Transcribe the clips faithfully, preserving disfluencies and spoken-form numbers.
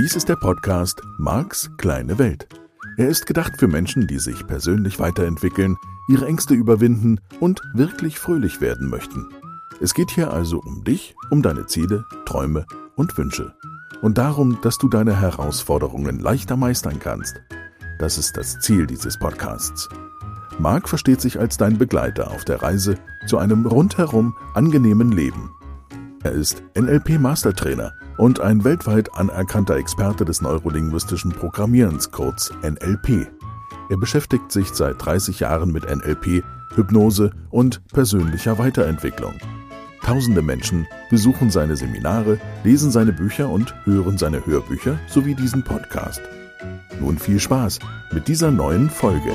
Dies ist der Podcast Marks kleine Welt. Er ist gedacht für Menschen, die sich persönlich weiterentwickeln, ihre Ängste überwinden und wirklich fröhlich werden möchten. Es geht hier also um dich, um deine Ziele, Träume und Wünsche. Und darum, dass du deine Herausforderungen leichter meistern kannst. Das ist das Ziel dieses Podcasts. Mark versteht sich als dein Begleiter auf der Reise zu einem rundherum angenehmen Leben. Er ist N L P-Mastertrainer und ein weltweit anerkannter Experte des neurolinguistischen Programmierens, kurz N L P. Er beschäftigt sich seit dreißig Jahren mit N L P, Hypnose und persönlicher Weiterentwicklung. Tausende Menschen besuchen seine Seminare, lesen seine Bücher und hören seine Hörbücher sowie diesen Podcast. Nun viel Spaß mit dieser neuen Folge.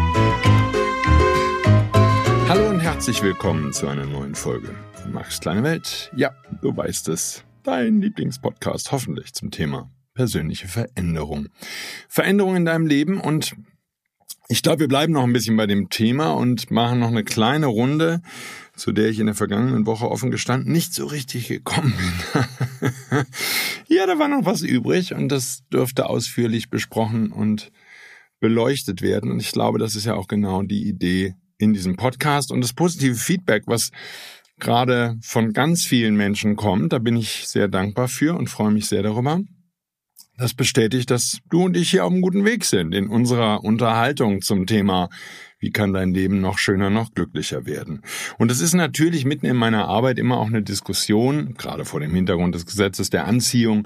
Hallo und herzlich willkommen zu einer neuen Folge von Marks kleine Welt. Ja, du weißt es, dein Lieblingspodcast hoffentlich zum Thema persönliche Veränderung. Veränderung in deinem Leben, und ich glaube, wir bleiben noch ein bisschen bei dem Thema und machen noch eine kleine Runde, zu der ich in der vergangenen Woche offen gestanden nicht so richtig gekommen bin. Ja, da war noch was übrig und das dürfte ausführlich besprochen und beleuchtet werden. Und ich glaube, das ist ja auch genau die Idee in diesem Podcast. Und das positive Feedback, was gerade von ganz vielen Menschen kommt, da bin ich sehr dankbar für und freue mich sehr darüber. Das bestätigt, dass du und ich hier auf einem guten Weg sind in unserer Unterhaltung zum Thema, wie kann dein Leben noch schöner, noch glücklicher werden. Und das ist natürlich mitten in meiner Arbeit immer auch eine Diskussion, gerade vor dem Hintergrund des Gesetzes der Anziehung.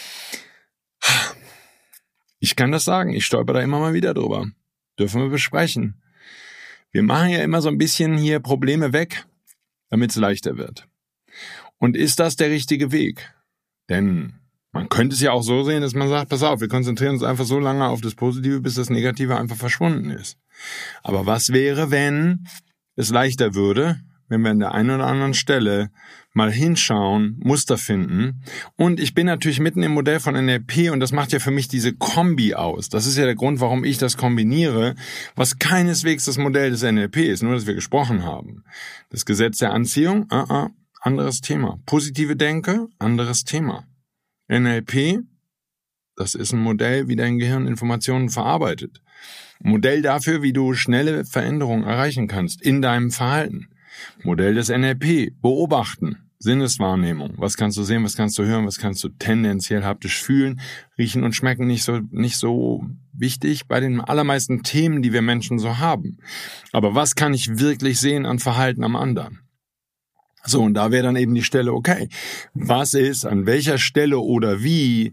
Ich kann das sagen, ich stolper da immer mal wieder drüber. Dürfen wir besprechen. Wir machen ja immer so ein bisschen hier Probleme weg, damit es leichter wird. Und ist das der richtige Weg? Denn man könnte es ja auch so sehen, dass man sagt, pass auf, wir konzentrieren uns einfach so lange auf das Positive, bis das Negative einfach verschwunden ist. Aber was wäre, wenn es leichter würde, wenn wir an der einen oder anderen Stelle mal hinschauen, Muster finden? Und ich bin natürlich mitten im Modell von N L P und das macht ja für mich diese Kombi aus. Das ist ja der Grund, warum ich das kombiniere, was keineswegs das Modell des N L P ist, nur dass wir gesprochen haben. Das Gesetz der Anziehung, uh -uh, anderes Thema. Positive Denke, anderes Thema. N L P, das ist ein Modell, wie dein Gehirn Informationen verarbeitet. Ein Modell dafür, wie du schnelle Veränderungen erreichen kannst in deinem Verhalten. Modell des N L P, beobachten, Sinneswahrnehmung. Was kannst du sehen, was kannst du hören, was kannst du tendenziell haptisch fühlen, riechen und schmecken, nicht so, nicht so wichtig bei den allermeisten Themen, die wir Menschen so haben. Aber was kann ich wirklich sehen an Verhalten am anderen? So, und da wäre dann eben die Stelle, okay, was ist, an welcher Stelle oder wie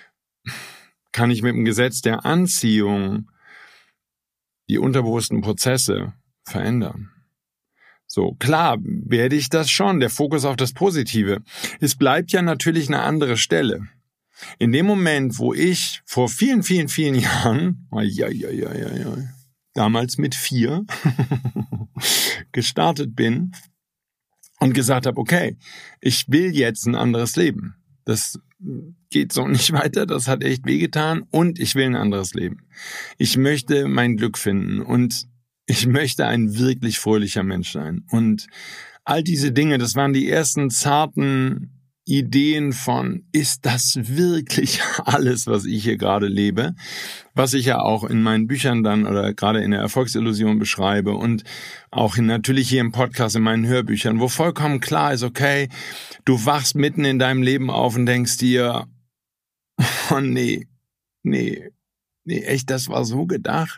kann ich mit dem Gesetz der Anziehung die unterbewussten Prozesse verändern? So, klar werde ich das schon, der Fokus auf das Positive. Es bleibt ja natürlich eine andere Stelle. In dem Moment, wo ich vor vielen, vielen, vielen Jahren, ja, ja, ja, ja, ja, damals mit vier, gestartet bin, und gesagt habe, okay, ich will jetzt ein anderes Leben. Das geht so nicht weiter, das hat echt wehgetan und ich will ein anderes Leben. Ich möchte mein Glück finden und ich möchte ein wirklich fröhlicher Mensch sein. Und all diese Dinge, das waren die ersten zarten Ideen von, ist das wirklich alles, was ich hier gerade lebe? Was ich ja auch in meinen Büchern dann oder gerade in der Erfolgsillusion beschreibe und auch in, natürlich hier im Podcast, in meinen Hörbüchern, wo vollkommen klar ist, okay, du wachst mitten in deinem Leben auf und denkst dir, oh nee, nee, nee, echt, das war so gedacht.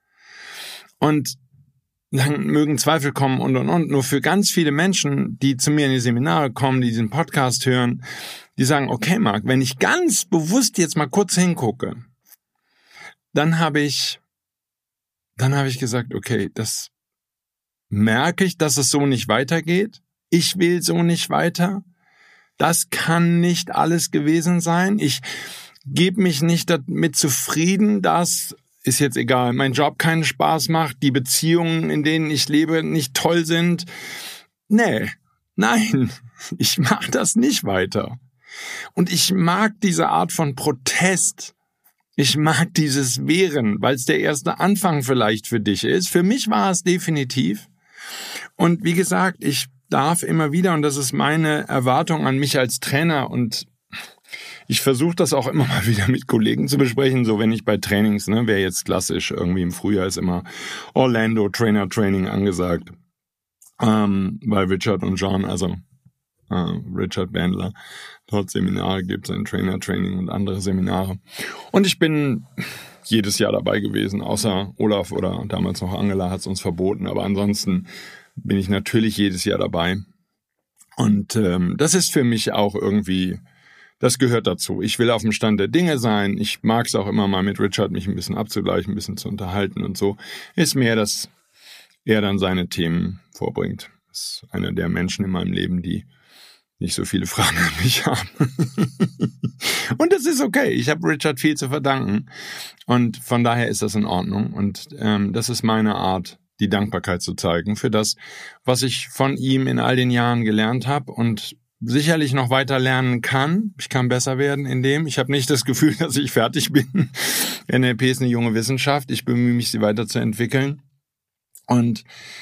Und dann mögen Zweifel kommen und, und, und. Nur für ganz viele Menschen, die zu mir in die Seminare kommen, die diesen Podcast hören, die sagen, okay, Mark, wenn ich ganz bewusst jetzt mal kurz hingucke, dann habe ich, dann habe ich gesagt, okay, das merke ich, dass es so nicht weitergeht. Ich will so nicht weiter. Das kann nicht alles gewesen sein. Ich gebe mich nicht damit zufrieden, dass ist jetzt egal, mein Job keinen Spaß macht, die Beziehungen, in denen ich lebe, nicht toll sind. Nee, nein, ich mache das nicht weiter. Und ich mag diese Art von Protest. Ich mag dieses Wehren, weil es der erste Anfang vielleicht für dich ist. Für mich war es definitiv. Und wie gesagt, ich darf immer wieder, und das ist meine Erwartung an mich als Trainer, und ich versuche das auch immer mal wieder mit Kollegen zu besprechen, so wenn ich bei Trainings, ne, wäre jetzt klassisch, irgendwie im Frühjahr ist immer Orlando Trainer Training angesagt, ähm, weil Richard und John, also äh, Richard Bandler, dort Seminare gibt, sein Trainer Training und andere Seminare. Und ich bin jedes Jahr dabei gewesen, außer Olaf oder damals noch Angela hat es uns verboten, aber ansonsten bin ich natürlich jedes Jahr dabei. Und ähm, das ist für mich auch irgendwie, das gehört dazu. Ich will auf dem Stand der Dinge sein. Ich mag es auch immer mal mit Richard, mich ein bisschen abzugleichen, ein bisschen zu unterhalten und so. Ist mehr, dass er dann seine Themen vorbringt. Das ist einer der Menschen in meinem Leben, die nicht so viele Fragen an mich haben. Und das ist okay. Ich habe Richard viel zu verdanken. Und von daher ist das in Ordnung. Und ähm, das ist meine Art, die Dankbarkeit zu zeigen für das, was ich von ihm in all den Jahren gelernt habe und sicherlich noch weiter lernen kann. Ich kann besser werden in dem. Ich habe nicht das Gefühl, dass ich fertig bin. N L P ist eine junge Wissenschaft. Ich bemühe mich, sie weiterzuentwickeln. Und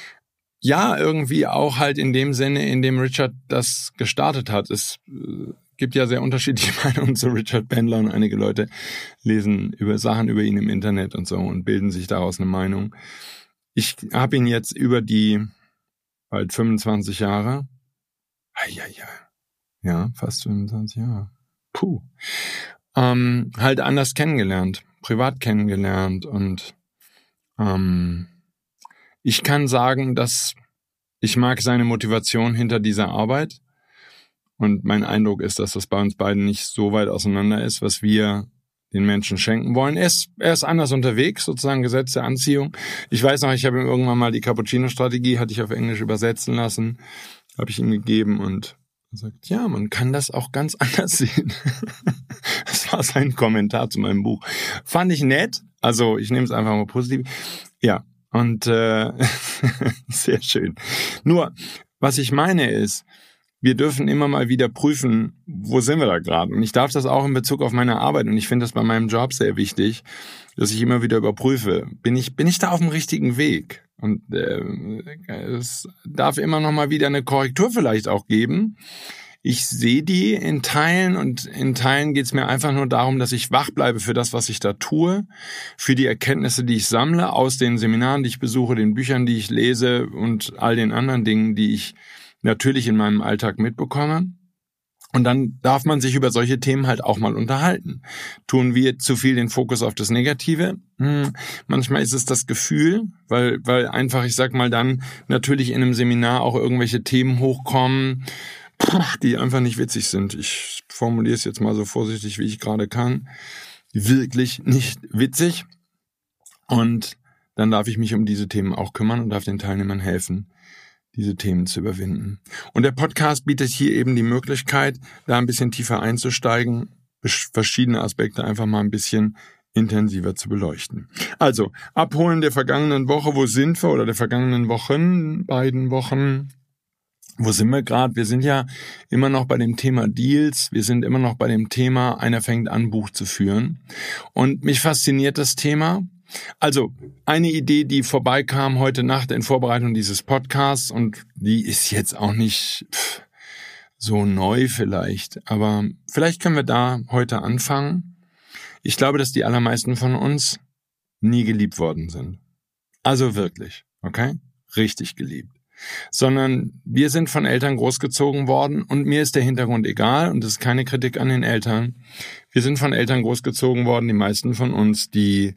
ja, irgendwie auch halt in dem Sinne, in dem Richard das gestartet hat. Es äh, gibt ja sehr unterschiedliche Meinungen zu Richard Bandler und einige Leute lesen über Sachen über ihn im Internet und so und bilden sich daraus eine Meinung. Ich habe ihn jetzt über die bald fünfundzwanzig Jahre, ja, ja, ja, fast fünfundzwanzig Jahre, puh, ähm, halt anders kennengelernt, privat kennengelernt und ähm, ich kann sagen, dass ich mag seine Motivation hinter dieser Arbeit und mein Eindruck ist, dass das bei uns beiden nicht so weit auseinander ist, was wir den Menschen schenken wollen. Er ist, er ist anders unterwegs, sozusagen Gesetz der Anziehung. Ich weiß noch, ich habe ihm irgendwann mal die Cappuccino-Strategie, hatte ich auf Englisch übersetzen lassen, habe ich ihm gegeben und er sagt, ja, man kann das auch ganz anders sehen. Das war sein Kommentar zu meinem Buch. Fand ich nett, also ich nehme es einfach mal positiv. Ja, und äh, sehr schön. Nur, was ich meine ist, wir dürfen immer mal wieder prüfen, wo sind wir da gerade. Und ich darf das auch in Bezug auf meine Arbeit. Und ich finde das bei meinem Job sehr wichtig, dass ich immer wieder überprüfe, bin ich bin ich da auf dem richtigen Weg? Und äh, es darf immer noch mal wieder eine Korrektur vielleicht auch geben. Ich sehe die in Teilen und in Teilen geht es mir einfach nur darum, dass ich wach bleibe für das, was ich da tue, für die Erkenntnisse, die ich sammle aus den Seminaren, die ich besuche, den Büchern, die ich lese und all den anderen Dingen, die ich natürlich in meinem Alltag mitbekomme. Und dann darf man sich über solche Themen halt auch mal unterhalten. Tun wir zu viel den Fokus auf das Negative? Hm, manchmal ist es das Gefühl, weil, weil einfach, ich sag mal dann, natürlich in einem Seminar auch irgendwelche Themen hochkommen, die einfach nicht witzig sind. Ich formuliere es jetzt mal so vorsichtig, wie ich gerade kann. Wirklich nicht witzig. Und dann darf ich mich um diese Themen auch kümmern und darf den Teilnehmern helfen, diese Themen zu überwinden. Und der Podcast bietet hier eben die Möglichkeit, da ein bisschen tiefer einzusteigen, verschiedene Aspekte einfach mal ein bisschen intensiver zu beleuchten. Also, abholen der vergangenen Woche, wo sind wir, oder der vergangenen Wochen, beiden Wochen, wo sind wir gerade? Wir sind ja immer noch bei dem Thema Deals, wir sind immer noch bei dem Thema, einer fängt an, Buch zu führen. Und mich fasziniert das Thema. Also, eine Idee, die vorbeikam heute Nacht in Vorbereitung dieses Podcasts, und die ist jetzt auch nicht pff, so neu vielleicht, aber vielleicht können wir da heute anfangen. Ich glaube, dass die allermeisten von uns nie geliebt worden sind. Also wirklich, okay? Richtig geliebt. Sondern wir sind von Eltern großgezogen worden und mir ist der Hintergrund egal und das ist keine Kritik an den Eltern. Wir sind von Eltern großgezogen worden, die meisten von uns, die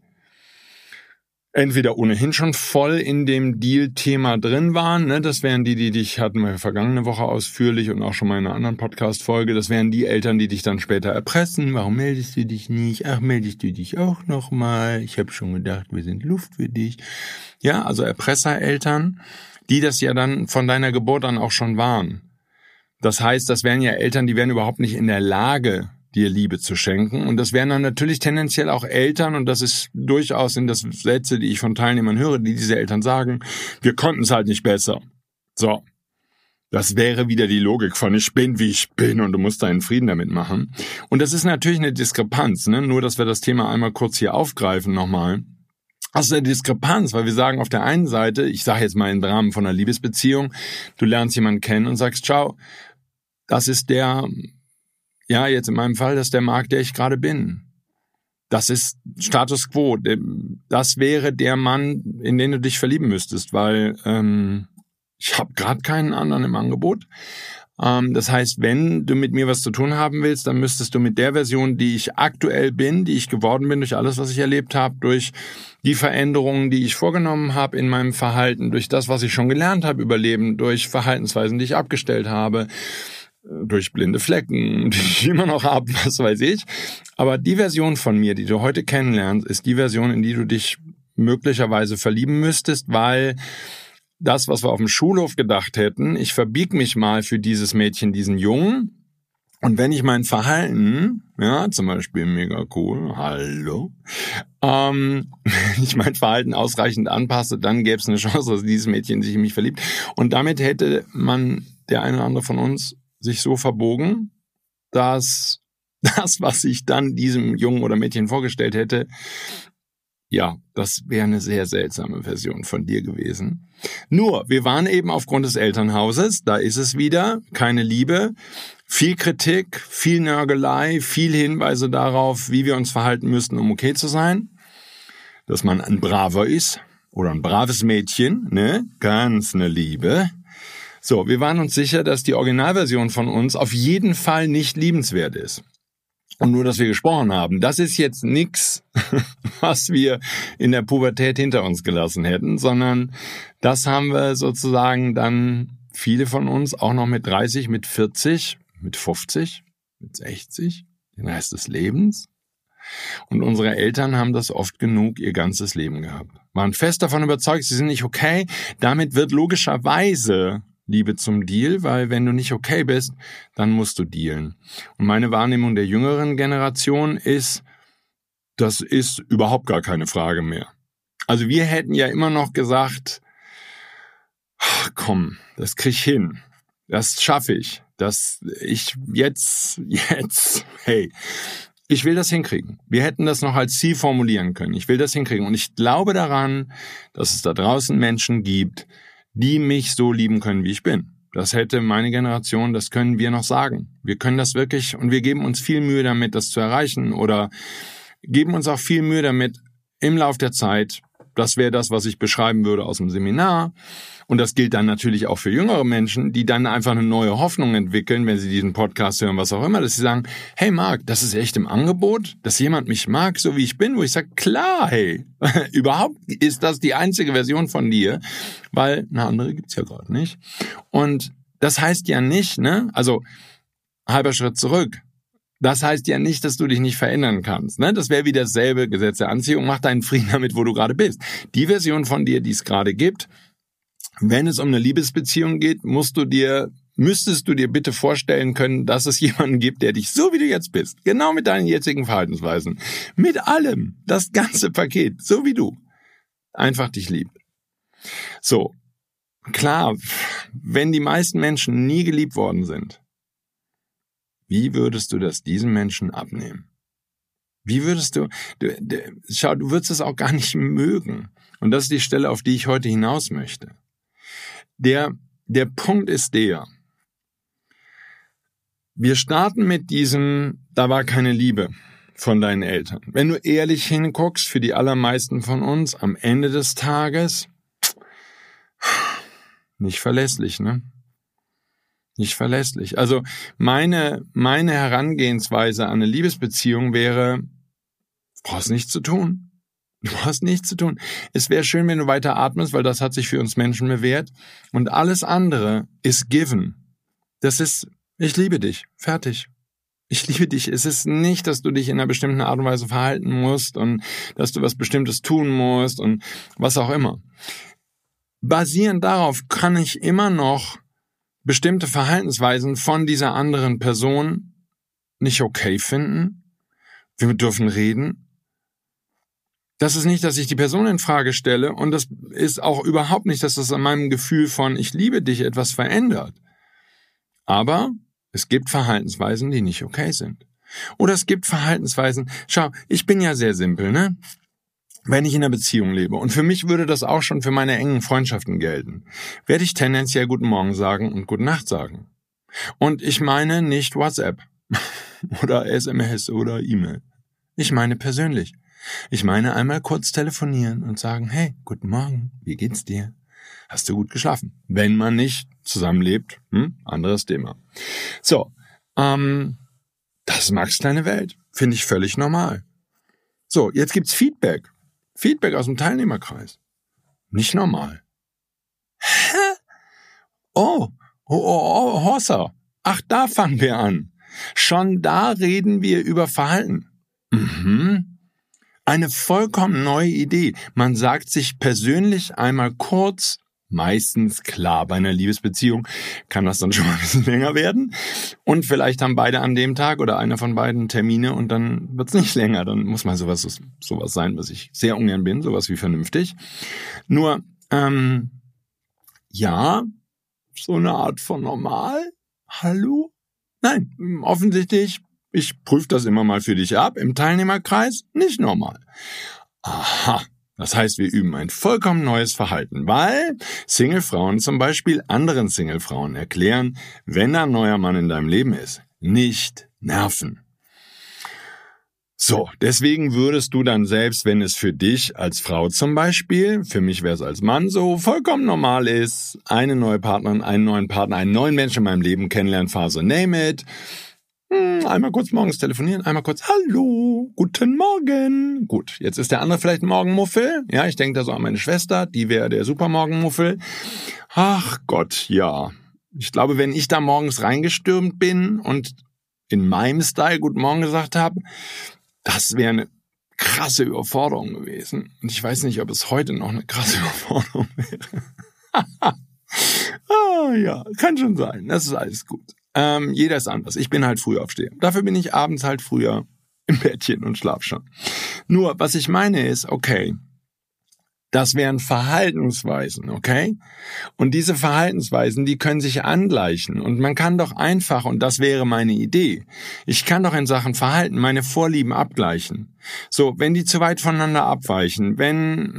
entweder ohnehin schon voll in dem Deal-Thema drin waren, ne? Das wären die, die dich hatten wir vergangene Woche ausführlich und auch schon mal in einer anderen Podcast-Folge, das wären die Eltern, die dich dann später erpressen. Warum meldest du dich nicht? Ach, meldest du dich auch nochmal? Ich habe schon gedacht, wir sind Luft für dich. Ja, also Erpressereltern, die das ja dann von deiner Geburt an auch schon waren. Das heißt, das wären ja Eltern, die wären überhaupt nicht in der Lage, dir Liebe zu schenken. Und das wären dann natürlich tendenziell auch Eltern, und das ist durchaus in das Sätze, die ich von Teilnehmern höre, die diese Eltern sagen, wir konnten es halt nicht besser. So, das wäre wieder die Logik von ich bin, wie ich bin, und du musst deinen Frieden damit machen. Und das ist natürlich eine Diskrepanz, ne? Nur, dass wir das Thema einmal kurz hier aufgreifen nochmal. Das ist eine Diskrepanz, weil wir sagen auf der einen Seite, ich sage jetzt mal im Rahmen von einer Liebesbeziehung, du lernst jemanden kennen und sagst, ciao, das ist der ja, jetzt in meinem Fall, das ist der Marc, der ich gerade bin. Das ist Status Quo. Das wäre der Mann, in den du dich verlieben müsstest, weil ähm, ich habe gerade keinen anderen im Angebot. Ähm, das heißt, wenn du mit mir was zu tun haben willst, dann müsstest du mit der Version, die ich aktuell bin, die ich geworden bin durch alles, was ich erlebt habe, durch die Veränderungen, die ich vorgenommen habe in meinem Verhalten, durch das, was ich schon gelernt habe über Leben, durch Verhaltensweisen, die ich abgestellt habe, durch blinde Flecken, die ich immer noch habe, was weiß ich. Aber die Version von mir, die du heute kennenlernst, ist die Version, in die du dich möglicherweise verlieben müsstest, weil das, was wir auf dem Schulhof gedacht hätten, ich verbieg mich mal für dieses Mädchen, diesen Jungen, und wenn ich mein Verhalten, ja, zum Beispiel mega cool, hallo, ähm, wenn ich mein Verhalten ausreichend anpasse, dann gäbe es eine Chance, dass dieses Mädchen sich in mich verliebt. Und damit hätte man, der eine oder andere von uns, sich so verbogen, dass das, was ich dann diesem Jungen oder Mädchen vorgestellt hätte, ja, das wäre eine sehr seltsame Version von dir gewesen. Nur, wir waren eben aufgrund des Elternhauses, da ist es wieder, keine Liebe, viel Kritik, viel Nörgelei, viel Hinweise darauf, wie wir uns verhalten müssten, um okay zu sein, dass man ein Braver ist oder ein braves Mädchen, ne, ganz eine Liebe. So, wir waren uns sicher, dass die Originalversion von uns auf jeden Fall nicht liebenswert ist. Und nur, dass wir gesprochen haben, das ist jetzt nix, was wir in der Pubertät hinter uns gelassen hätten, sondern das haben wir sozusagen dann viele von uns auch noch mit dreißig, mit vierzig, mit fünfzig, mit sechzig, den Rest des Lebens. Und unsere Eltern haben das oft genug ihr ganzes Leben gehabt. Waren fest davon überzeugt, sie sind nicht okay. Damit wird logischerweise Liebe zum Deal, weil wenn du nicht okay bist, dann musst du dealen. Und meine Wahrnehmung der jüngeren Generation ist, das ist überhaupt gar keine Frage mehr. Also wir hätten ja immer noch gesagt, ach, komm, das krieg ich hin, das schaffe ich, das ich jetzt, jetzt, hey, ich will das hinkriegen. Wir hätten das noch als Ziel formulieren können. Ich will das hinkriegen. Und ich glaube daran, dass es da draußen Menschen gibt, die mich so lieben können, wie ich bin. Das hätte meine Generation, das können wir noch sagen. Wir können das wirklich und wir geben uns viel Mühe damit, das zu erreichen oder geben uns auch viel Mühe damit im Lauf der Zeit. Das wäre das, was ich beschreiben würde aus dem Seminar. Und das gilt dann natürlich auch für jüngere Menschen, die dann einfach eine neue Hoffnung entwickeln, wenn sie diesen Podcast hören, was auch immer, dass sie sagen, hey Marc, das ist echt im Angebot, dass jemand mich mag, so wie ich bin, wo ich sage, klar, hey, überhaupt ist das die einzige Version von dir, weil eine andere gibt's ja gerade nicht. Und das heißt ja nicht, ne, also halber Schritt zurück, das heißt ja nicht, dass du dich nicht verändern kannst. Ne? Das wäre wieder dasselbe Gesetz der Anziehung. Mach deinen Frieden damit, wo du gerade bist. Die Version von dir, die es gerade gibt, wenn es um eine Liebesbeziehung geht, musst du dir, müsstest du dir bitte vorstellen können, dass es jemanden gibt, der dich so wie du jetzt bist, genau mit deinen jetzigen Verhaltensweisen, mit allem, das ganze Paket, so wie du, einfach dich liebt. So, klar, wenn die meisten Menschen nie geliebt worden sind, wie würdest du das diesen Menschen abnehmen? Wie würdest du, du, du, schau, du würdest es auch gar nicht mögen. Und das ist die Stelle, auf die ich heute hinaus möchte. Der, der Punkt ist der, wir starten mit diesem, da war keine Liebe von deinen Eltern. Wenn du ehrlich hinguckst, für die allermeisten von uns, am Ende des Tages, nicht verlässlich, ne? Nicht verlässlich. Also meine, meine Herangehensweise an eine Liebesbeziehung wäre, du brauchst nichts zu tun. Du brauchst nichts zu tun. Es wäre schön, wenn du weiter atmest, weil das hat sich für uns Menschen bewährt. Und alles andere ist given. Das ist, ich liebe dich. Fertig. Ich liebe dich. Es ist nicht, dass du dich in einer bestimmten Art und Weise verhalten musst und dass du was Bestimmtes tun musst und was auch immer. Basierend darauf kann ich immer noch bestimmte Verhaltensweisen von dieser anderen Person nicht okay finden. Wir dürfen reden. Das ist nicht, dass ich die Person in Frage stelle und das ist auch überhaupt nicht, dass das an meinem Gefühl von ich liebe dich etwas verändert. Aber es gibt Verhaltensweisen, die nicht okay sind. Oder es gibt Verhaltensweisen, schau, ich bin ja sehr simpel, ne? Wenn ich in einer Beziehung lebe, und für mich würde das auch schon für meine engen Freundschaften gelten, werde ich tendenziell Guten Morgen sagen und Gute Nacht sagen. Und ich meine nicht WhatsApp. oder S M S oder E-Mail. Ich meine persönlich. Ich meine einmal kurz telefonieren und sagen, hey, guten Morgen, wie geht's dir? Hast du gut geschlafen? Wenn man nicht zusammenlebt, hm, anderes Thema. So, ähm, das ist Max kleine Welt. Finde ich völlig normal. So, jetzt gibt's Feedback. Feedback aus dem Teilnehmerkreis. Nicht normal. Hä? Oh, oh, oh, oh, Horsa. Ach, da fangen wir an. Schon da reden wir über Verhalten. Mhm. Eine vollkommen neue Idee. Man sagt sich persönlich einmal kurz, meistens klar bei einer Liebesbeziehung, kann das dann schon mal ein bisschen länger werden. Und vielleicht haben beide an dem Tag oder einer von beiden Termine und dann wird's nicht länger. Dann muss mal sowas, sowas sein, was ich sehr ungern bin, sowas wie vernünftig. Nur, ähm, ja, so eine Art von normal? Hallo? Nein, offensichtlich, ich prüfe das immer mal für dich ab, im Teilnehmerkreis nicht normal. Aha, das heißt, wir üben ein vollkommen neues Verhalten, weil Singlefrauen zum Beispiel anderen Singlefrauen erklären, wenn da ein neuer Mann in deinem Leben ist, nicht nerven. So, deswegen würdest du dann selbst, wenn es für dich als Frau zum Beispiel, für mich wäre es als Mann so, vollkommen normal ist, eine neue Partnerin, einen neuen Partner, einen neuen Menschen in meinem Leben kennenlernen, Phase, name it, einmal kurz morgens telefonieren, einmal kurz, hallo, guten Morgen. Gut, jetzt ist der andere vielleicht ein Morgenmuffel. Ja, ich denke da so an meine Schwester, die wäre der Supermorgenmuffel. Ach Gott, ja. Ich glaube, wenn ich da morgens reingestürmt bin und in meinem Style Guten Morgen gesagt habe, das wäre eine krasse Überforderung gewesen. Und ich weiß nicht, ob es heute noch eine krasse Überforderung wäre. Ah ja, kann schon sein. Das ist alles gut. Ähm, jeder ist anders. Ich bin halt Frühaufsteher. Dafür bin ich abends halt früher im Bettchen und schlaf schon. Nur, was ich meine ist, okay, das wären Verhaltensweisen, okay? Und diese Verhaltensweisen, die können sich angleichen. Und man kann doch einfach, und das wäre meine Idee, ich kann doch in Sachen Verhalten meine Vorlieben abgleichen. So, wenn die zu weit voneinander abweichen, wenn...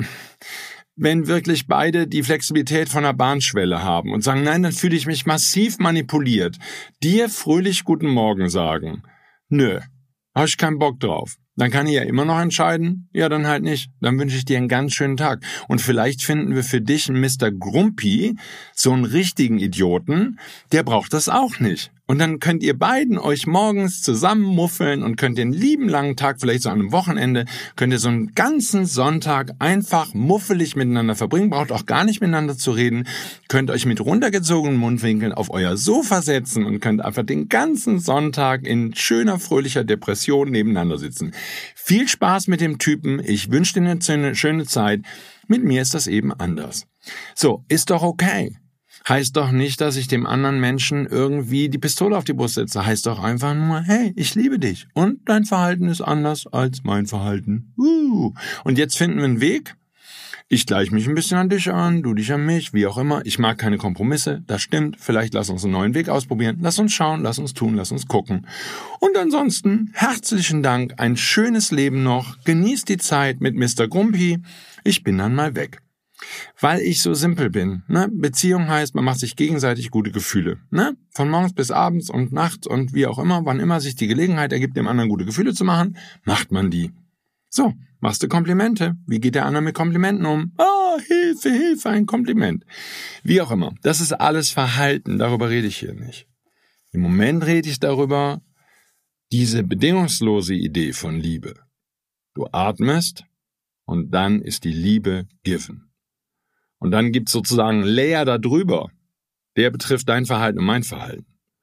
Wenn wirklich beide die Flexibilität von einer Bahnschwelle haben und sagen, nein, dann fühle ich mich massiv manipuliert, dir fröhlich Guten Morgen sagen. Nö, habe ich keinen Bock drauf. Dann kann ich ja immer noch entscheiden, ja, dann halt nicht. Dann wünsche ich dir einen ganz schönen Tag. Und vielleicht finden wir für dich einen Mister Grumpy, so einen richtigen Idioten, der braucht das auch nicht. Und dann könnt ihr beiden euch morgens zusammen muffeln und könnt den lieben langen Tag, vielleicht so an einem Wochenende, könnt ihr so einen ganzen Sonntag einfach muffelig miteinander verbringen, braucht auch gar nicht miteinander zu reden, könnt euch mit runtergezogenen Mundwinkeln auf euer Sofa setzen und könnt einfach den ganzen Sonntag in schöner, fröhlicher Depression nebeneinander sitzen. Viel Spaß mit dem Typen, ich wünsche dir eine schöne Zeit, mit mir ist das eben anders. So, ist doch okay. Heißt doch nicht, dass ich dem anderen Menschen irgendwie die Pistole auf die Brust setze. Heißt doch einfach nur, hey, ich liebe dich. Und dein Verhalten ist anders als mein Verhalten. Uh. Und jetzt finden wir einen Weg. Ich gleiche mich ein bisschen an dich an, du dich an mich, wie auch immer. Ich mag keine Kompromisse, das stimmt. Vielleicht lass uns einen neuen Weg ausprobieren. Lass uns schauen, lass uns tun, lass uns gucken. Und ansonsten, herzlichen Dank, ein schönes Leben noch. Genießt die Zeit mit Mister Grumpy. Ich bin dann mal weg. Weil ich so simpel bin. Ne? Beziehung heißt, man macht sich gegenseitig gute Gefühle. Ne? Von morgens bis abends und nachts und wie auch immer, wann immer sich die Gelegenheit ergibt, dem anderen gute Gefühle zu machen, macht man die. So, machst du Komplimente? Wie geht der andere mit Komplimenten um? Ah, Hilfe, Hilfe, ein Kompliment. Wie auch immer. Das ist alles Verhalten, darüber rede ich hier nicht. Im Moment rede ich darüber, diese bedingungslose Idee von Liebe. Du atmest und dann ist die Liebe given. Und dann gibt's sozusagen einen Layer da drüber. Der betrifft dein Verhalten und mein Verhalten.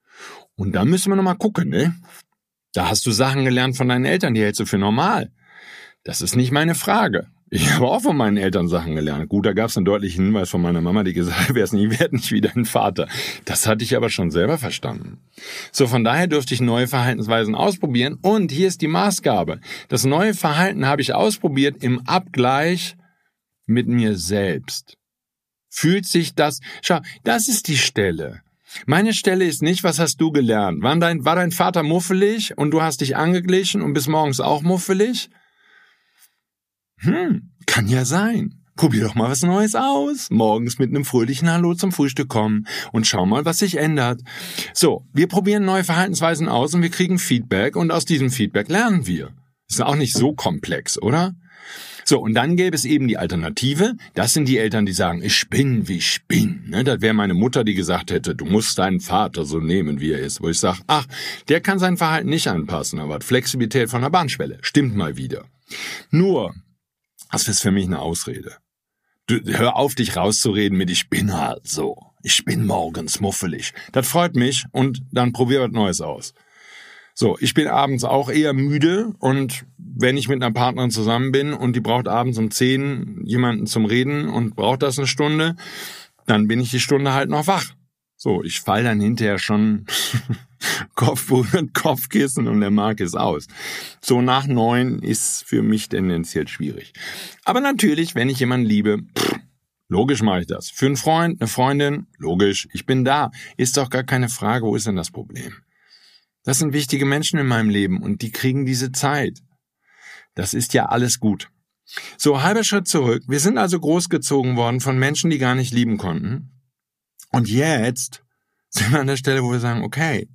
Und da müssen wir nochmal gucken, ne? Da hast du Sachen gelernt von deinen Eltern, die hältst du für normal. Das ist nicht meine Frage. Ich habe auch von meinen Eltern Sachen gelernt. Gut, da gab's einen deutlichen Hinweis von meiner Mama, die gesagt hat, wär's nie, werd nicht wie dein Vater. Das hatte ich aber schon selber verstanden. So, von daher dürfte ich neue Verhaltensweisen ausprobieren. Und hier ist die Maßgabe. Das neue Verhalten habe ich ausprobiert im Abgleich mit mir selbst. Fühlt sich das, schau, das ist die Stelle. Meine Stelle ist nicht, was hast du gelernt? War dein, war dein Vater muffelig und du hast dich angeglichen und bis morgens auch muffelig? Hm, kann ja sein. Probier doch mal was Neues aus. Morgens mit einem fröhlichen Hallo zum Frühstück kommen und schau mal, was sich ändert. So, wir probieren neue Verhaltensweisen aus und wir kriegen Feedback und aus diesem Feedback lernen wir. Ist auch nicht so komplex, oder? So, und dann gäbe es eben die Alternative. Das sind die Eltern, die sagen, ich bin, wie ich bin. Ne, das wäre meine Mutter, die gesagt hätte, du musst deinen Vater so nehmen, wie er ist. Wo ich sage, ach, der kann sein Verhalten nicht anpassen, aber hat Flexibilität von der Bahnschwelle. Stimmt mal wieder. Nur, das ist für mich eine Ausrede. Du, hör auf, dich rauszureden mit, ich bin halt so. Ich bin morgens muffelig. Das freut mich und dann probier was Neues aus. So, ich bin abends auch eher müde und wenn ich mit einer Partnerin zusammen bin und die braucht abends um zehn jemanden zum Reden und braucht das eine Stunde, dann bin ich die Stunde halt noch wach. So, ich fall dann hinterher schon Kopfboden, Kopfkissen und der Mark ist aus. So nach neun ist für mich tendenziell schwierig. Aber natürlich, wenn ich jemanden liebe, pff, logisch mache ich das. Für einen Freund, eine Freundin, logisch, ich bin da. Ist doch gar keine Frage, wo ist denn das Problem? Das sind wichtige Menschen in meinem Leben und die kriegen diese Zeit. Das ist ja alles gut. So, halber Schritt zurück. Wir sind also großgezogen worden von Menschen, die gar nicht lieben konnten. Und jetzt sind wir an der Stelle, wo wir sagen, okay,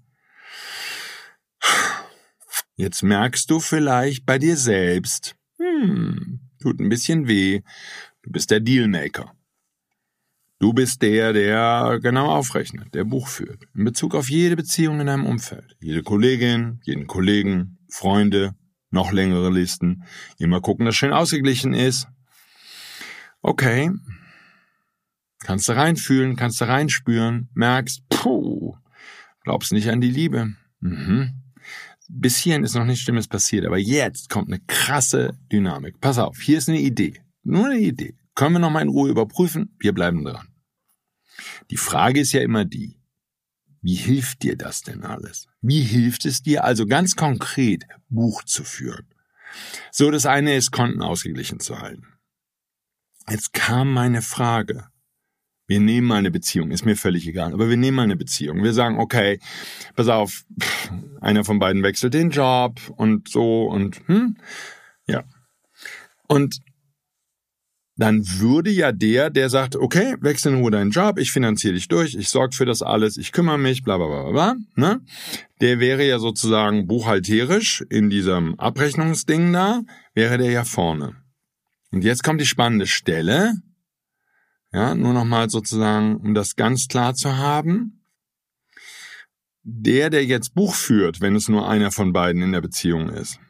jetzt merkst du vielleicht bei dir selbst, hm, tut ein bisschen weh, du bist der Dealmaker. Du bist der, der genau aufrechnet, der Buch führt. In Bezug auf jede Beziehung in deinem Umfeld. Jede Kollegin, jeden Kollegen, Freunde, noch längere Listen. Immer gucken, dass schön ausgeglichen ist. Okay. Kannst du reinfühlen, kannst du reinspüren, merkst, puh, glaubst nicht an die Liebe. Mhm. Bis hierhin ist noch nichts Schlimmes passiert, aber jetzt kommt eine krasse Dynamik. Pass auf, hier ist eine Idee. Nur eine Idee. Können wir noch mal in Ruhe überprüfen? Wir bleiben dran. Die Frage ist ja immer die, wie hilft dir das denn alles? Wie hilft es dir also ganz konkret, Buch zu führen? So, das eine ist, Konten ausgeglichen zu halten. Jetzt kam meine Frage. Wir nehmen mal eine Beziehung, ist mir völlig egal, aber wir nehmen mal eine Beziehung. Wir sagen, okay, pass auf, einer von beiden wechselt den Job und so und hm, ja. Und dann würde ja der, der sagt, okay, wechsel in Ruhe deinen Job, ich finanziere dich durch, ich sorge für das alles, ich kümmere mich, bla bla bla bla, ne? Der wäre ja sozusagen buchhalterisch in diesem Abrechnungsding da, wäre der ja vorne. Und jetzt kommt die spannende Stelle, ja, nur nochmal sozusagen, um das ganz klar zu haben. Der, der jetzt Buch führt, wenn es nur einer von beiden in der Beziehung ist,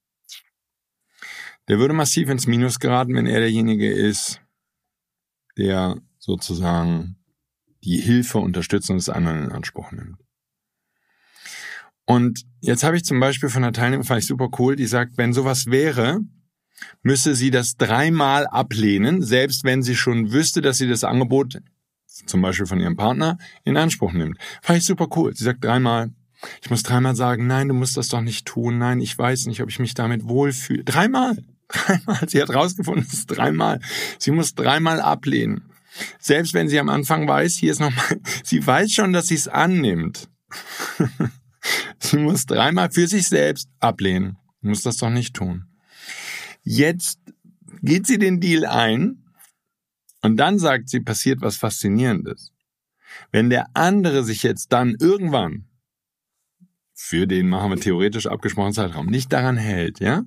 der würde massiv ins Minus geraten, wenn er derjenige ist, der sozusagen die Hilfe, Unterstützung des anderen in Anspruch nimmt. Und jetzt habe ich zum Beispiel von einer Teilnehmerin, fand ich super cool, die sagt, wenn sowas wäre, müsse sie das dreimal ablehnen, selbst wenn sie schon wüsste, dass sie das Angebot, zum Beispiel von ihrem Partner, in Anspruch nimmt. Fand ich super cool. Sie sagt dreimal, ich muss dreimal sagen, nein, du musst das doch nicht tun, nein, ich weiß nicht, ob ich mich damit wohlfühle. Dreimal! Dreimal. Sie hat rausgefunden, es ist dreimal. Sie muss dreimal ablehnen. Selbst wenn sie am Anfang weiß, hier ist nochmal, sie weiß schon, dass sie es annimmt. Sie muss dreimal für sich selbst ablehnen. Muss das doch nicht tun. Jetzt geht sie den Deal ein und dann sagt sie, passiert was Faszinierendes. Wenn der andere sich jetzt dann irgendwann, für den machen wir theoretisch abgesprochenen Zeitraum, nicht daran hält, ja?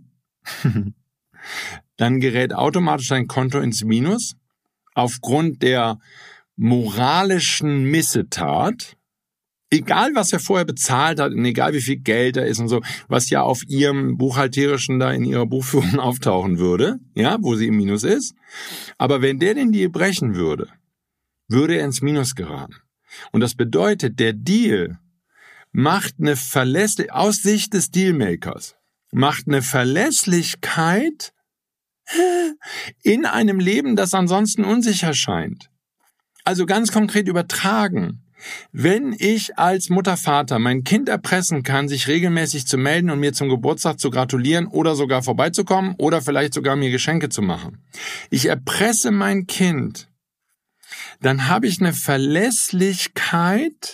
Dann gerät automatisch dein Konto ins Minus aufgrund der moralischen Missetat, egal was er vorher bezahlt hat und egal wie viel Geld da ist und so, was ja auf ihrem Buchhalterischen da in ihrer Buchführung auftauchen würde, ja, wo sie im Minus ist. Aber wenn der den Deal brechen würde, würde er ins Minus geraten. Und das bedeutet, der Deal macht eine Verlässlichkeit, aus Sicht des Dealmakers, macht eine Verlässlichkeit in einem Leben, das ansonsten unsicher scheint. Also ganz konkret übertragen. Wenn ich als Mutter, Vater mein Kind erpressen kann, sich regelmäßig zu melden und mir zum Geburtstag zu gratulieren oder sogar vorbeizukommen oder vielleicht sogar mir Geschenke zu machen. Ich erpresse mein Kind, dann habe ich eine Verlässlichkeit,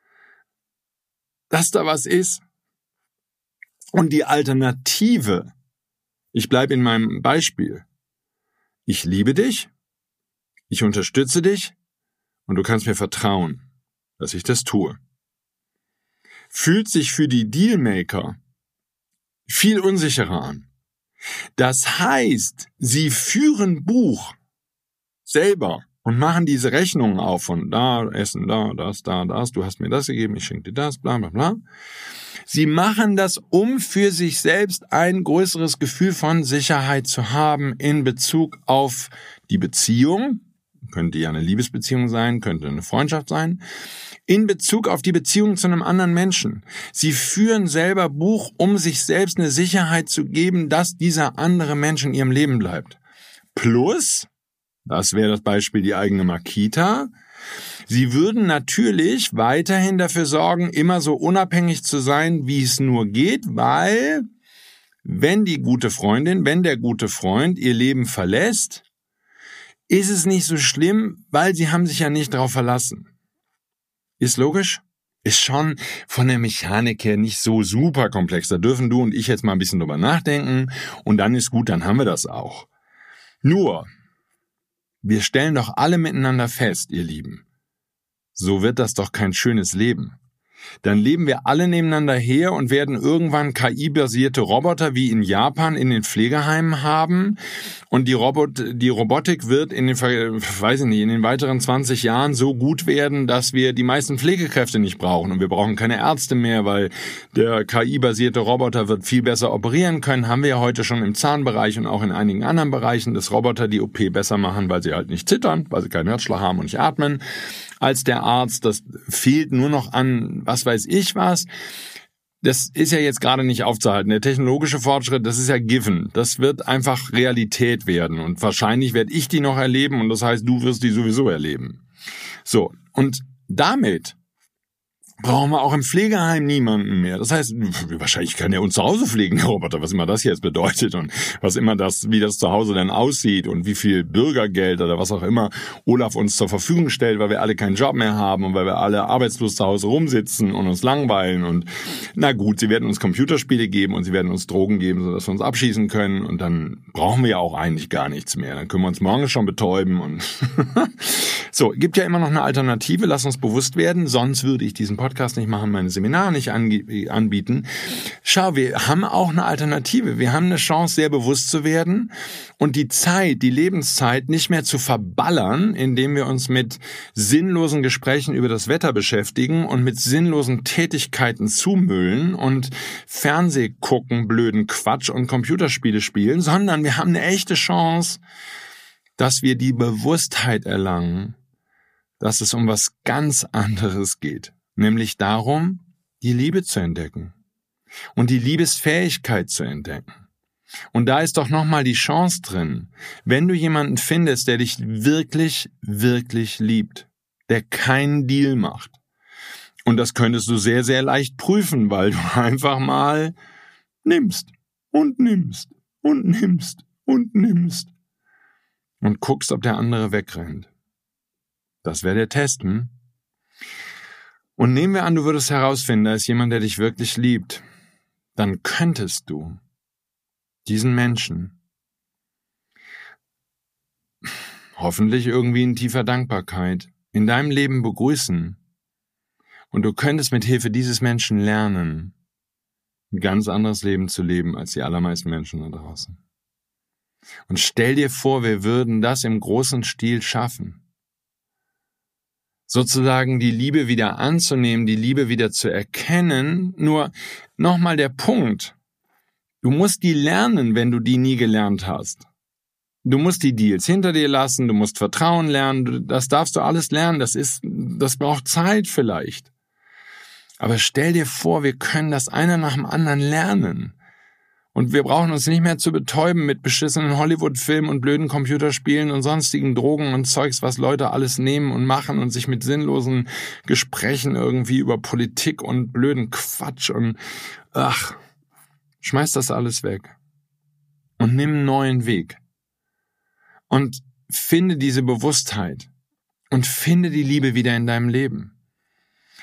dass da was ist. Und die Alternative, ich bleibe in meinem Beispiel, ich liebe dich, ich unterstütze dich und du kannst mir vertrauen, dass ich das tue. Fühlt sich für die Dealmaker viel unsicherer an. Das heißt, sie führen Buch selber und machen diese Rechnungen auf von da, Essen, da, das, da, das, du hast mir das gegeben, ich schenke dir das, bla bla bla. Sie machen das, um für sich selbst ein größeres Gefühl von Sicherheit zu haben in Bezug auf die Beziehung. Könnte ja eine Liebesbeziehung sein, könnte eine Freundschaft sein. In Bezug auf die Beziehung zu einem anderen Menschen. Sie führen selber Buch, um sich selbst eine Sicherheit zu geben, dass dieser andere Mensch in ihrem Leben bleibt. Plus, das wäre das Beispiel die eigene Makita, sie würden natürlich weiterhin dafür sorgen, immer so unabhängig zu sein, wie es nur geht, weil wenn die gute Freundin, wenn der gute Freund ihr Leben verlässt, ist es nicht so schlimm, weil sie haben sich ja nicht darauf verlassen. Ist logisch? Ist schon von der Mechanik her nicht so super komplex. Da dürfen du und ich jetzt mal ein bisschen drüber nachdenken und dann ist gut, dann haben wir das auch. Nur, wir stellen doch alle miteinander fest, ihr Lieben. So wird das doch kein schönes Leben. Dann leben wir alle nebeneinander her und werden irgendwann K I-basierte Roboter wie in Japan in den Pflegeheimen haben und die, Robot, die Robotik wird in den, weiß ich nicht, in den weiteren zwanzig Jahren so gut werden, dass wir die meisten Pflegekräfte nicht brauchen und wir brauchen keine Ärzte mehr, weil der K I-basierte Roboter wird viel besser operieren können, haben wir ja heute schon im Zahnbereich und auch in einigen anderen Bereichen, dass Roboter die O P besser machen, weil sie halt nicht zittern, weil sie keinen Herzschlag haben und nicht atmen, als der Arzt. Das fehlt nur noch an, was weiß ich was. Das ist ja jetzt gerade nicht aufzuhalten. Der technologische Fortschritt, das ist ja given. Das wird einfach Realität werden. Und wahrscheinlich werde ich die noch erleben und das heißt, du wirst die sowieso erleben. So, und damit brauchen wir auch im Pflegeheim niemanden mehr. Das heißt, wahrscheinlich kann er uns zu Hause pflegen, der Roboter, was immer das jetzt bedeutet und was immer das, wie das zu Hause dann aussieht und wie viel Bürgergeld oder was auch immer Olaf uns zur Verfügung stellt, weil wir alle keinen Job mehr haben und weil wir alle arbeitslos zu Hause rumsitzen und uns langweilen und na gut, sie werden uns Computerspiele geben und sie werden uns Drogen geben, sodass wir uns abschießen können und dann brauchen wir ja auch eigentlich gar nichts mehr. Dann können wir uns morgen schon betäuben und so, gibt ja immer noch eine Alternative, lass uns bewusst werden, sonst würde ich diesen Podcast nicht machen, meine Seminare nicht anbieten. Schau, wir haben auch eine Alternative. Wir haben eine Chance, sehr bewusst zu werden und die Zeit, die Lebenszeit nicht mehr zu verballern, indem wir uns mit sinnlosen Gesprächen über das Wetter beschäftigen und mit sinnlosen Tätigkeiten zumüllen und Fernseh gucken, blöden Quatsch und Computerspiele spielen, sondern wir haben eine echte Chance, dass wir die Bewusstheit erlangen, dass es um was ganz anderes geht. Nämlich darum, die Liebe zu entdecken und die Liebesfähigkeit zu entdecken. Und da ist doch nochmal die Chance drin, wenn du jemanden findest, der dich wirklich, wirklich liebt, der keinen Deal macht. Und das könntest du sehr, sehr leicht prüfen, weil du einfach mal nimmst und nimmst und nimmst und nimmst und guckst, ob der andere wegrennt. Das wäre der Test, hm? Und nehmen wir an, du würdest herausfinden, da ist jemand, der dich wirklich liebt. Dann könntest du diesen Menschen hoffentlich irgendwie in tiefer Dankbarkeit in deinem Leben begrüßen. Und du könntest mit Hilfe dieses Menschen lernen, ein ganz anderes Leben zu leben als die allermeisten Menschen da draußen. Und stell dir vor, wir würden das im großen Stil schaffen. Sozusagen die Liebe wieder anzunehmen, die Liebe wieder zu erkennen. Nur nochmal der Punkt. Du musst die lernen, wenn du die nie gelernt hast. Du musst die Deals hinter dir lassen, du musst Vertrauen lernen, das darfst du alles lernen, das ist, das braucht Zeit vielleicht. Aber stell dir vor, wir können das einer nach dem anderen lernen. Und wir brauchen uns nicht mehr zu betäuben mit beschissenen Hollywood-Filmen und blöden Computerspielen und sonstigen Drogen und Zeugs, was Leute alles nehmen und machen und sich mit sinnlosen Gesprächen irgendwie über Politik und blöden Quatsch und ach, schmeiß das alles weg und nimm einen neuen Weg und finde diese Bewusstheit und finde die Liebe wieder in deinem Leben.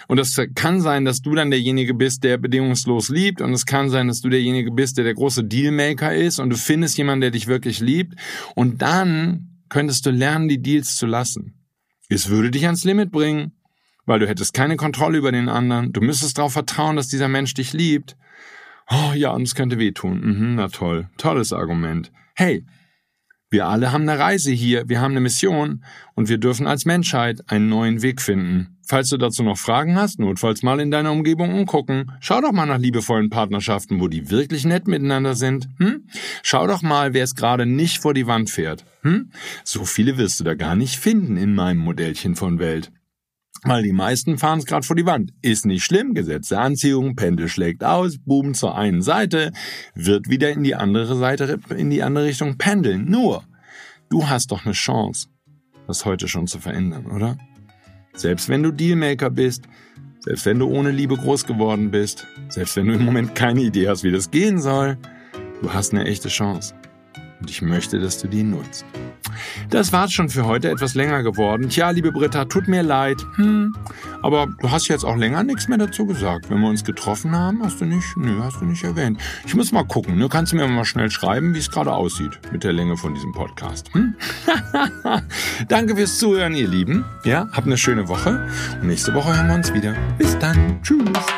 Und es kann sein, dass du dann derjenige bist, der bedingungslos liebt. Und es kann sein, dass du derjenige bist, der der große Dealmaker ist. Und du findest jemanden, der dich wirklich liebt. Und dann könntest du lernen, die Deals zu lassen. Es würde dich ans Limit bringen, weil du hättest keine Kontrolle über den anderen. Du müsstest darauf vertrauen, dass dieser Mensch dich liebt. Oh ja, und es könnte wehtun. Mhm, na toll. Tolles Argument. Hey, wir alle haben eine Reise hier, wir haben eine Mission und wir dürfen als Menschheit einen neuen Weg finden. Falls du dazu noch Fragen hast, notfalls mal in deiner Umgebung umgucken. Schau doch mal nach liebevollen Partnerschaften, wo die wirklich nett miteinander sind. Hm? Schau doch mal, wer es gerade nicht vor die Wand fährt. Hm? So viele wirst du da gar nicht finden in meinem Modellchen von Welt. Weil die meisten fahren es gerade vor die Wand. Ist nicht schlimm, Gesetz der Anziehung, Pendel schlägt aus, Buben zur einen Seite, wird wieder in die andere Seite, in die andere Richtung pendeln. Nur, du hast doch eine Chance, das heute schon zu verändern, oder? Selbst wenn du Dealmaker bist, selbst wenn du ohne Liebe groß geworden bist, selbst wenn du im Moment keine Idee hast, wie das gehen soll, du hast eine echte Chance. Und ich möchte, dass du die nutzt. Das war's schon für heute, etwas länger geworden. Tja, liebe Britta, tut mir leid. Hm, aber du hast jetzt auch länger nichts mehr dazu gesagt. Wenn wir uns getroffen haben, hast du nicht, nö, hast du nicht erwähnt. Ich muss mal gucken, ne? Kannst du mir mal schnell schreiben, wie es gerade aussieht mit der Länge von diesem Podcast. Hm? Danke fürs Zuhören, ihr Lieben. Ja, habt eine schöne Woche. Und nächste Woche hören wir uns wieder. Bis dann. Tschüss.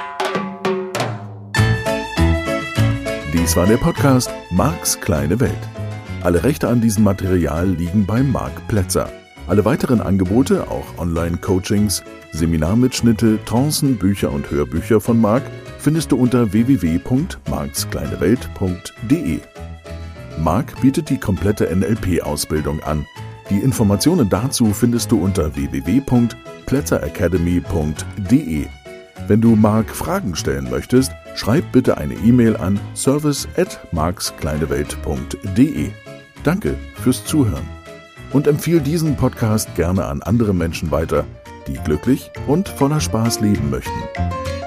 Dies war der Podcast Marks kleine Welt. Alle Rechte an diesem Material liegen bei Marc Plätzer. Alle weiteren Angebote, auch Online-Coachings, Seminarmitschnitte, Trancen, Bücher und Hörbücher von Marc findest du unter w w w punkt marks kleine welt punkt de. Marc bietet die komplette N L P-Ausbildung an. Die Informationen dazu findest du unter w w w punkt plätzer academy punkt de. Wenn du Marc Fragen stellen möchtest, schreib bitte eine E-Mail an service at marks kleine welt punkt de. Danke fürs Zuhören und empfehle diesen Podcast gerne an andere Menschen weiter, die glücklich und voller Spaß leben möchten.